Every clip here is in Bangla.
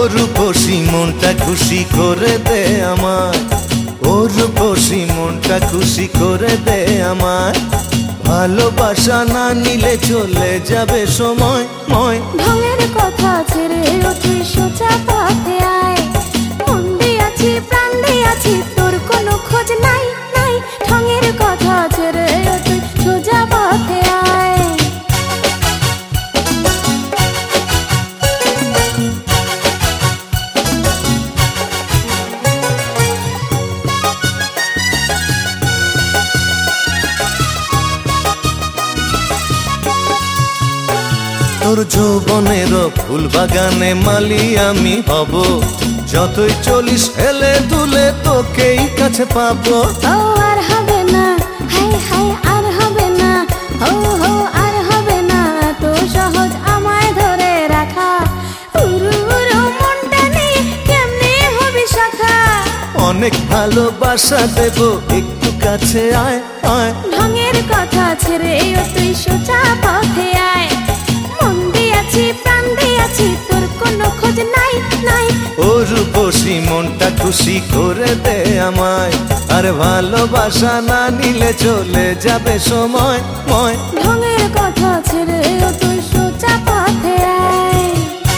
রূপসী মনটা খুশি করে দে আমায়, ও রূপসী মনটা খুশি করে দে আমায়। ভালোবাসা না নিলে চলে যাবে সময় ময়। ঢঙের কথা ছেড়ে তুই সোজা পথে আয়, মন দিয়াছি প্রাণ দিয়াছি তোর কোনো খোঁজ নাই নাই। ঢঙের কথা ছেড়ে তুই সোজা পথে আয়। তোর যৌবনের ফুল বাগানে মালি আমি হব, যতই চলিস হেলে দুলে তোকেই কাছে পাবো। ও আর হবে না, হাই হাই আর হবে না, ও হো আর হবে না তো সহজ আমায় ধরে রাখা। উরু উরু মনটা নিয়ে কেমনে হবি শাখা। অনেক ভালোবাসা দেব একটু কাছে আয় আয়। ঢঙের কথা ছেড়ে তুই সোজা পথে আয়, মন দিয়াছি প্রাণ দিয়াছি তোর কোনো খোঁজ নাই নাই। ও রূপসী মনটা খুশি করে দে আমায়, আর ভালোবাসা না নিলে চলে যাবে সময় ময়। ঢঙের কথা ছেড়ে তুই সোজা পথে আয়।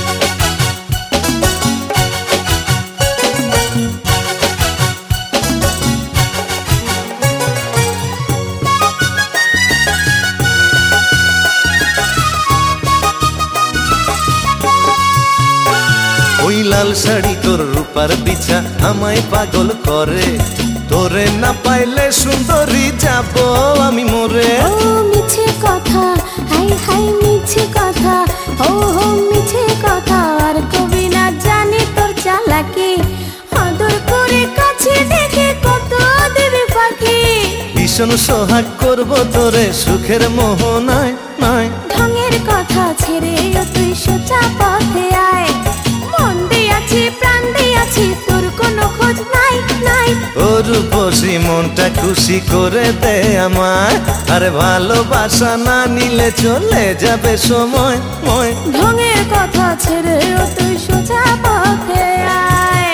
ওই লাল শাড়ি তোর রূপার বিছা আমায় পাগল করে, তোরে না পাইলে সুন্দরী যাব আমি মরে। ও মিছে কথা, হাই হাই মিছে কথা, ও হো মিছে কথা। আর কবি না জানি তোর চালাকি, আদর করে কাছে ডেকে কত দেবে পাখি। ভীষণ সোহাগ করব তোরে সুখের মোহনায় নাই। ঢঙের কথা ছেড়ে তুই সোজা পথে আয়, মন দিয়াছি প্রাণ দিয়াছি তোর কোনো খোঁজ নাই নাই। ও রূপসী মনটা খুশি করে দে আমায়, আর ভালোবাসা না নিলে চলে যাবে সময় ময়। ঢঙের কথা ছেড়ে তুই সোজা পথে আয়।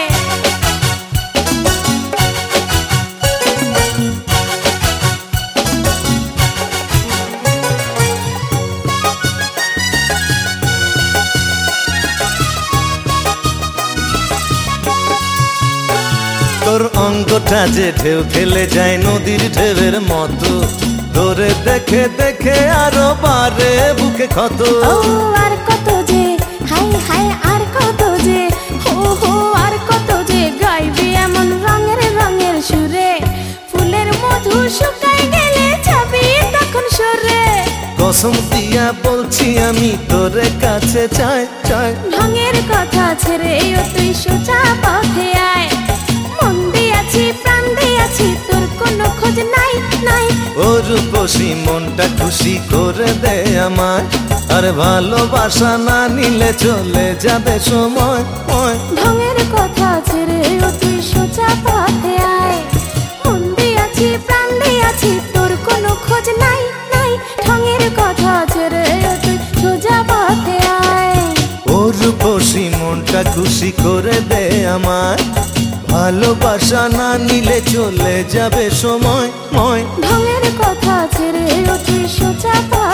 তোর অঙ্গটা যে ঢেউ খেলে যায় নদীর ঢেউয়ের মতো, তোরে দেখে দেখে আরো বারে বুকে ক্ষত। ও আর কত যে, হাই হাই আর কত যে, হো হো আর কত যে গাইবি এমন রঙের রঙের সুরে। ফুলের মধু শুকাই গেলে যাবি তখন সরে। কসম দিয়া বলছি আমি তোরে কাছে চাই চাই। ঢঙের কথা ছেড়ে তুই সোজা পথে আয়, মন দিয়াছি প্রাণ দিয়াছি তোর কোনো খোঁজ নাই নাই। ও রূপসী মনটা খুশি করে দে আমায়, আর ভালোবাসা না নিলে চলে যাবে সময় ময়। ঢঙের কথা ছেড়ে তুই সোজা পথে আয়, মন দিয়াছি প্রাণ দিয়াছি তোর কোনো খোঁজ নাই নাই। ঢঙের কথা ছেড়ে তুই সোজা পথে আয়। ও রূপসী মনটা খুশি করে দে আমায়, ভালোবাসা না নিলে চলে যাবে সময় ময়। ঢঙের কথা ছেড়ে তুই সোজা পথে